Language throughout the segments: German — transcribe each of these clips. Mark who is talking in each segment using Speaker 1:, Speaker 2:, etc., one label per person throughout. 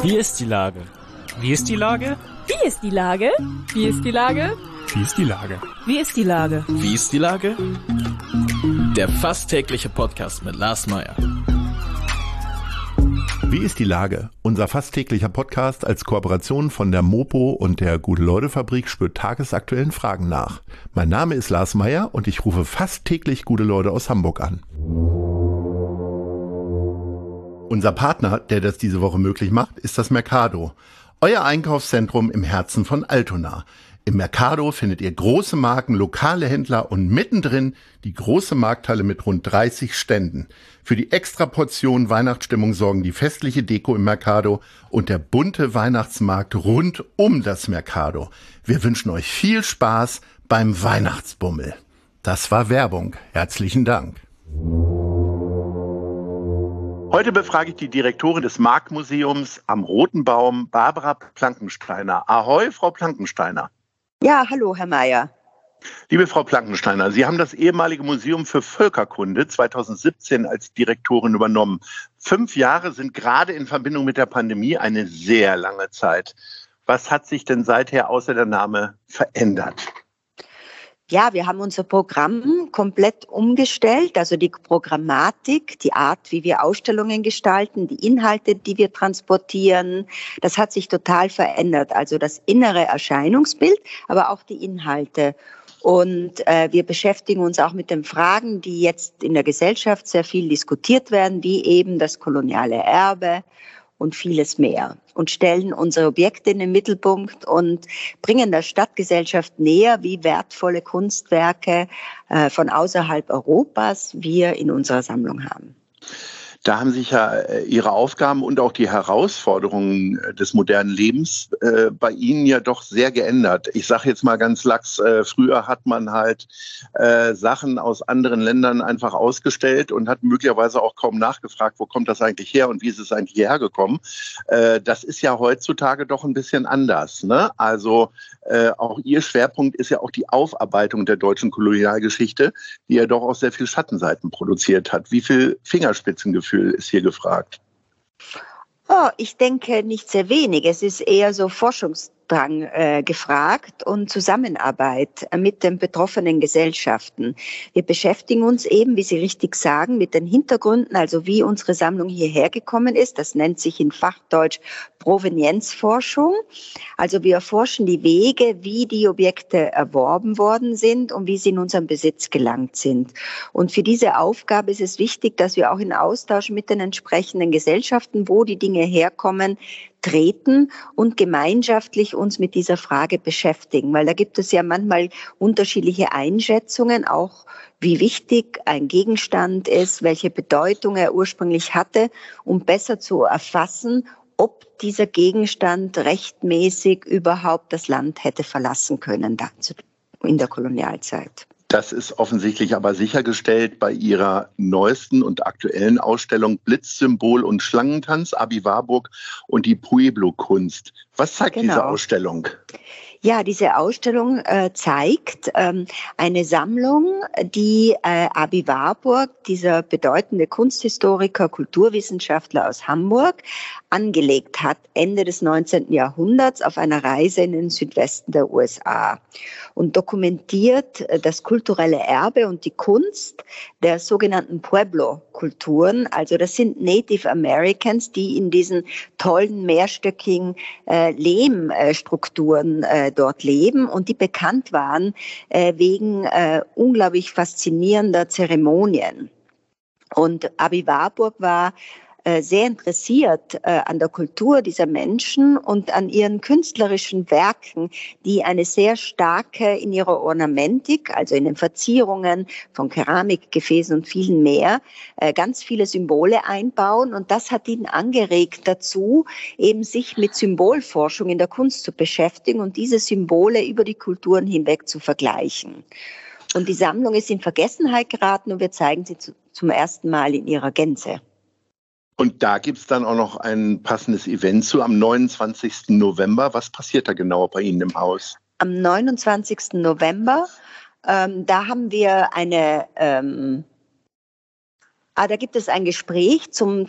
Speaker 1: Wie ist die Lage?
Speaker 2: Wie ist die Lage?
Speaker 3: Wie ist die Lage? Wie ist die Lage?
Speaker 2: Wie ist die Lage?
Speaker 3: Wie ist die Lage?
Speaker 1: Wie ist die Lage? Der fast tägliche Podcast mit Lars Meyer.
Speaker 4: Wie ist die Lage? Unser fast täglicher Podcast als Kooperation von der Mopo und der Gute-Leute-Fabrik spürt tagesaktuellen Fragen nach. Mein Name ist Lars Meyer und ich rufe fast täglich gute Leute aus Hamburg an. Unser Partner, der das diese Woche möglich macht, ist das Mercado. Euer Einkaufszentrum im Herzen von Altona. Im Mercado findet ihr große Marken, lokale Händler und mittendrin die große Markthalle mit rund 30 Ständen. Für die Extraportion Weihnachtsstimmung sorgen die festliche Deko im Mercado und der bunte Weihnachtsmarkt rund um das Mercado. Wir wünschen euch viel Spaß beim Weihnachtsbummel. Das war Werbung. Herzlichen Dank. Heute befrage ich die Direktorin des Marktmuseums am Roten Baum, Barbara Plankensteiner. Ahoi, Frau Plankensteiner.
Speaker 5: Ja, hallo, Herr Meyer.
Speaker 4: Liebe Frau Plankensteiner, Sie haben das ehemalige Museum für Völkerkunde 2017 als Direktorin übernommen. 5 Jahre sind gerade in Verbindung mit der Pandemie eine sehr lange Zeit. Was hat sich denn seither außer der Name verändert?
Speaker 5: Ja, wir haben unser Programm komplett umgestellt, also die Programmatik, die Art, wie wir Ausstellungen gestalten, die Inhalte, die wir transportieren, das hat sich total verändert. Also das innere Erscheinungsbild, aber auch die Inhalte. Und wir beschäftigen uns auch mit den Fragen, die jetzt in der Gesellschaft sehr viel diskutiert werden, wie eben das koloniale Erbe und vieles mehr. Und stellen unsere Objekte in den Mittelpunkt und bringen der Stadtgesellschaft näher, wie wertvolle Kunstwerke von außerhalb Europas wir in unserer Sammlung haben.
Speaker 4: Da haben sich ja Ihre Aufgaben und auch die Herausforderungen des modernen Lebens bei Ihnen ja doch sehr geändert. Ich sage jetzt mal ganz lax, früher hat man halt Sachen aus anderen Ländern einfach ausgestellt und hat möglicherweise auch kaum nachgefragt, wo kommt das eigentlich her und wie ist es eigentlich hierher gekommen. Das ist ja heutzutage doch ein bisschen anders, ne? Also auch Ihr Schwerpunkt ist ja auch die Aufarbeitung der deutschen Kolonialgeschichte, die ja doch auch sehr viel Schattenseiten produziert hat. Wie viel Fingerspitzengefühl ist hier gefragt?
Speaker 5: Oh, ich denke nicht sehr wenig. Es ist eher so Forschungsdrang gefragt und Zusammenarbeit mit den betroffenen Gesellschaften. Wir beschäftigen uns eben, wie Sie richtig sagen, mit den Hintergründen, also wie unsere Sammlung hierher gekommen ist. Das nennt sich in Fachdeutsch Provenienzforschung. Also wir erforschen die Wege, wie die Objekte erworben worden sind und wie sie in unseren Besitz gelangt sind. Und für diese Aufgabe ist es wichtig, dass wir auch in Austausch mit den entsprechenden Gesellschaften, wo die Dinge herkommen, treten und gemeinschaftlich uns mit dieser Frage beschäftigen. Weil da gibt es ja manchmal unterschiedliche Einschätzungen, auch wie wichtig ein Gegenstand ist, welche Bedeutung er ursprünglich hatte, um besser zu erfassen, ob dieser Gegenstand rechtmäßig überhaupt das Land hätte verlassen können in der Kolonialzeit.
Speaker 4: Das ist offensichtlich aber sichergestellt bei Ihrer neuesten und aktuellen Ausstellung Blitzsymbol und Schlangentanz, Abi Warburg und die Pueblo-Kunst. Was zeigt diese Ausstellung?
Speaker 5: Ja, diese Ausstellung zeigt eine Sammlung, die Abi Warburg, dieser bedeutende Kunsthistoriker, Kulturwissenschaftler aus Hamburg, angelegt hat, Ende des 19. Jahrhunderts auf einer Reise in den Südwesten der USA und dokumentiert das kulturelle Erbe und die Kunst der sogenannten Pueblo-Kulturen. Also das sind Native Americans, die in diesen tollen mehrstöckigen Lehmstrukturen dort leben und die bekannt waren wegen unglaublich faszinierender Zeremonien. Und Abi Warburg war sehr interessiert an der Kultur dieser Menschen und an ihren künstlerischen Werken, die eine sehr starke in ihrer Ornamentik, also in den Verzierungen von Keramikgefäßen und vielen mehr, ganz viele Symbole einbauen. Und das hat ihn angeregt dazu, eben sich mit Symbolforschung in der Kunst zu beschäftigen und diese Symbole über die Kulturen hinweg zu vergleichen. Und die Sammlung ist in Vergessenheit geraten und wir zeigen sie zum ersten Mal in ihrer Gänze.
Speaker 4: Und da gibt es dann auch noch ein passendes Event zu am 29. November. Was passiert da genau bei Ihnen im Haus?
Speaker 5: Am 29. November, da haben wir eine Da gibt es ein Gespräch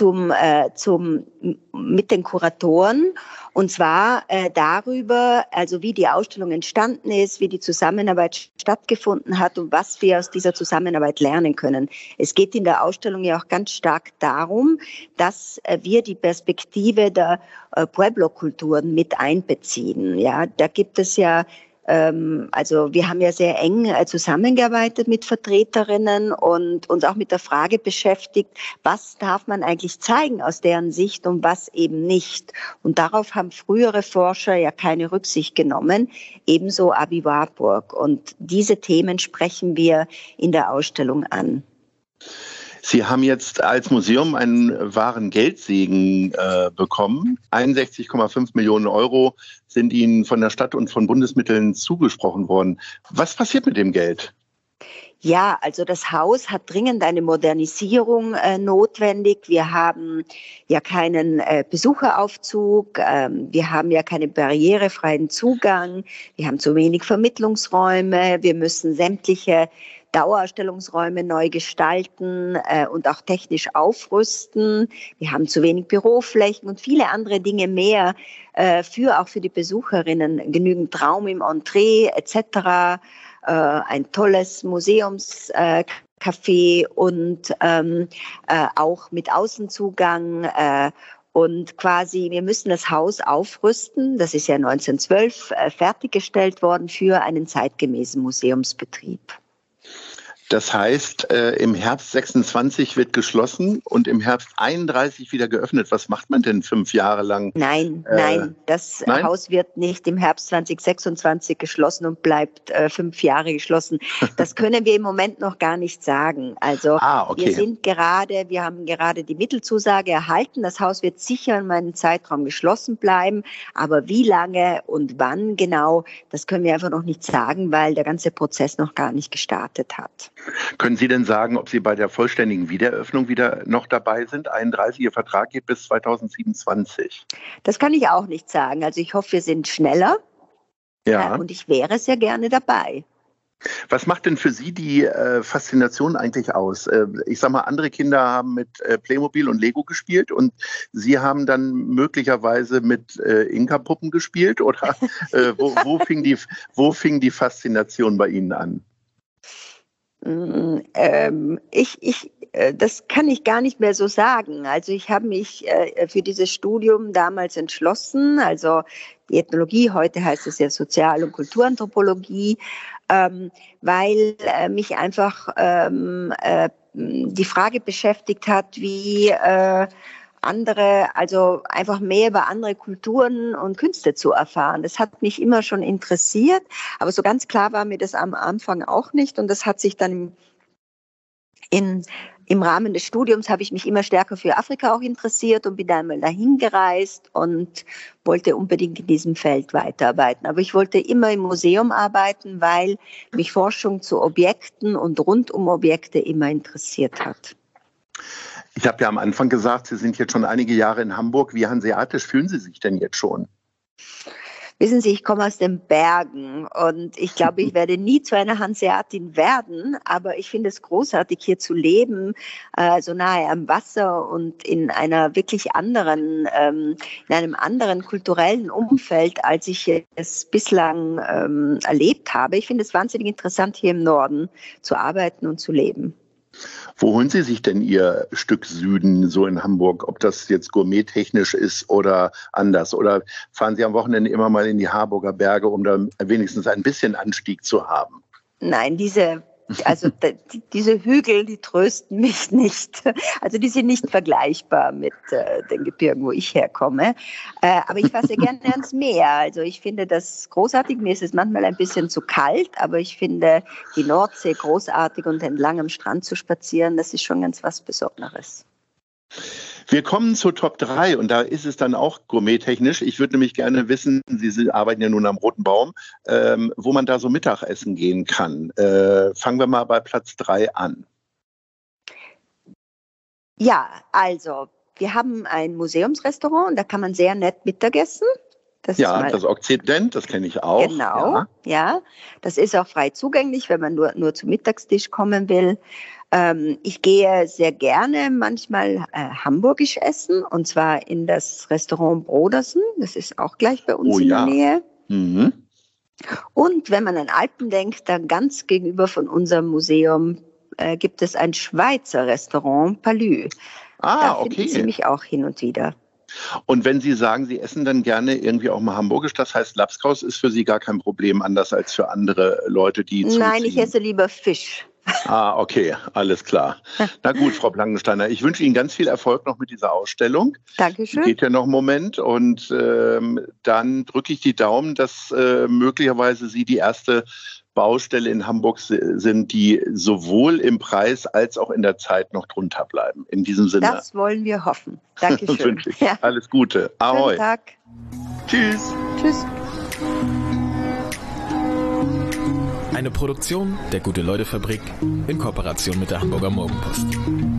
Speaker 5: mit den Kuratoren, und zwar darüber, also wie die Ausstellung entstanden ist, wie die Zusammenarbeit stattgefunden hat und was wir aus dieser Zusammenarbeit lernen können. Es geht in der Ausstellung ja auch ganz stark darum, dass wir die Perspektive der Pueblo-Kulturen mit einbeziehen. Ja, da gibt es ja also wir haben ja sehr eng zusammengearbeitet mit Vertreterinnen und uns auch mit der Frage beschäftigt, was darf man eigentlich zeigen aus deren Sicht und was eben nicht. Und darauf haben frühere Forscher ja keine Rücksicht genommen, ebenso Abi Warburg. Und diese Themen sprechen wir in der Ausstellung an.
Speaker 4: Sie haben jetzt als Museum einen wahren Geldsegen bekommen. 61,5 Millionen Euro sind Ihnen von der Stadt und von Bundesmitteln zugesprochen worden. Was passiert mit dem Geld?
Speaker 5: Ja, also das Haus hat dringend eine Modernisierung notwendig. Wir haben ja keinen Besucheraufzug, wir haben ja keinen barrierefreien Zugang, wir haben zu wenig Vermittlungsräume, wir müssen sämtliche Dauerausstellungsräume neu gestalten und auch technisch aufrüsten. Wir haben zu wenig Büroflächen und viele andere Dinge mehr auch für die Besucherinnen, genügend Raum im Entree etc., ein tolles Museumscafé und auch mit Außenzugang. Und quasi, wir müssen das Haus aufrüsten. Das ist ja 1912 fertiggestellt worden für einen zeitgemäßen Museumsbetrieb.
Speaker 4: Das heißt, im Herbst 26 wird geschlossen und im Herbst 31 wieder geöffnet. Was macht man denn 5 Jahre lang?
Speaker 5: Nein, das
Speaker 4: nein?
Speaker 5: Haus wird nicht im Herbst 2026 geschlossen und bleibt 5 Jahre geschlossen. Das können wir im Moment noch gar nicht sagen. Also
Speaker 4: okay.
Speaker 5: Wir haben gerade die Mittelzusage erhalten. Das Haus wird sicher in einem Zeitraum geschlossen bleiben. Aber wie lange und wann genau, das können wir einfach noch nicht sagen, weil der ganze Prozess noch gar nicht gestartet hat.
Speaker 4: Können Sie denn sagen, ob Sie bei der vollständigen Wiedereröffnung wieder noch dabei sind? 31, Ihr Vertrag geht bis 2027.
Speaker 5: Das kann ich auch nicht sagen. Also ich hoffe, wir sind schneller.
Speaker 4: Ja.
Speaker 5: Und ich wäre sehr gerne dabei.
Speaker 4: Was macht denn für Sie die Faszination eigentlich aus? Ich sag mal, andere Kinder haben mit Playmobil und Lego gespielt und Sie haben dann möglicherweise mit Inka-Puppen gespielt? Oder wo fing die Faszination bei Ihnen an?
Speaker 5: Das kann ich gar nicht mehr so sagen. Also ich habe mich für dieses Studium damals entschlossen, also die Ethnologie, heute heißt es ja Sozial- und Kulturanthropologie, weil mich einfach die Frage beschäftigt hat, wie also einfach mehr über andere Kulturen und Künste zu erfahren. Das hat mich immer schon interessiert, aber so ganz klar war mir das am Anfang auch nicht und das hat sich dann im Rahmen des Studiums habe ich mich immer stärker für Afrika auch interessiert und bin dann mal dahin gereist und wollte unbedingt in diesem Feld weiterarbeiten. Aber ich wollte immer im Museum arbeiten, weil mich Forschung zu Objekten und rund um Objekte immer interessiert hat.
Speaker 4: Ich habe ja am Anfang gesagt, Sie sind jetzt schon einige Jahre in Hamburg. Wie hanseatisch fühlen Sie sich denn jetzt schon?
Speaker 5: Wissen Sie, ich komme aus den Bergen und ich glaube, ich werde nie zu einer Hanseatin werden, aber ich finde es großartig, hier zu leben, so nahe am Wasser und in einer wirklich anderen, in einem anderen kulturellen Umfeld, als ich es bislang erlebt habe. Ich finde es wahnsinnig interessant, hier im Norden zu arbeiten und zu leben.
Speaker 4: Wo holen Sie sich denn Ihr Stück Süden so in Hamburg? Ob das jetzt gourmettechnisch ist oder anders? Oder fahren Sie am Wochenende immer mal in die Harburger Berge, um da wenigstens ein bisschen Anstieg zu haben?
Speaker 5: Nein, diese Hügel, die trösten mich nicht. Also die sind nicht vergleichbar mit den Gebirgen, wo ich herkomme. Aber ich fahre sehr gerne ans Meer. Also ich finde das großartig. Mir ist es manchmal ein bisschen zu kalt, aber ich finde die Nordsee großartig und entlang am Strand zu spazieren, das ist schon ganz was Besonderes.
Speaker 4: Wir kommen zur Top 3 und da ist es dann auch gourmettechnisch. Ich würde nämlich gerne wissen, Sie arbeiten ja nun am Roten Baum, wo man da so Mittagessen gehen kann. Fangen wir mal bei Platz 3 an. Ja,
Speaker 5: also wir haben ein Museumsrestaurant und da kann man sehr nett Mittagessen. Das
Speaker 4: Ja,
Speaker 5: ist mal
Speaker 4: das Okzident, das kenne ich auch.
Speaker 5: genau, ja. Das ist auch frei zugänglich, wenn man nur zum Mittagstisch kommen will. Ich gehe sehr gerne manchmal hamburgisch essen, und zwar in das Restaurant Brodersen. Das ist auch gleich bei uns in der Nähe.
Speaker 4: Mhm.
Speaker 5: Und wenn man an Alpen denkt, dann ganz gegenüber von unserem Museum gibt es ein Schweizer Restaurant, Palü. Da finden Sie mich auch hin und wieder.
Speaker 4: Und wenn Sie sagen, Sie essen dann gerne irgendwie auch mal hamburgisch, das heißt, Labskaus ist für Sie gar kein Problem, anders als für andere Leute, die zuziehen?
Speaker 5: Nein, ich esse lieber Fisch.
Speaker 4: Okay, alles klar. Na gut, Frau Blankensteiner, ich wünsche Ihnen ganz viel Erfolg noch mit dieser Ausstellung.
Speaker 5: Dankeschön.
Speaker 4: Geht ja noch einen Moment, und dann drücke ich die Daumen, dass möglicherweise Sie die erste Baustelle in Hamburg sind, die sowohl im Preis als auch in der Zeit noch drunter bleiben. In diesem Sinne.
Speaker 5: Das wollen wir hoffen. Dankeschön.
Speaker 4: Wünsche ich. Ja. Alles Gute. Ahoi.
Speaker 5: Schönen Tag.
Speaker 4: Tschüss.
Speaker 5: Tschüss.
Speaker 1: Eine Produktion der Gute-Leute-Fabrik in Kooperation mit der Hamburger Morgenpost.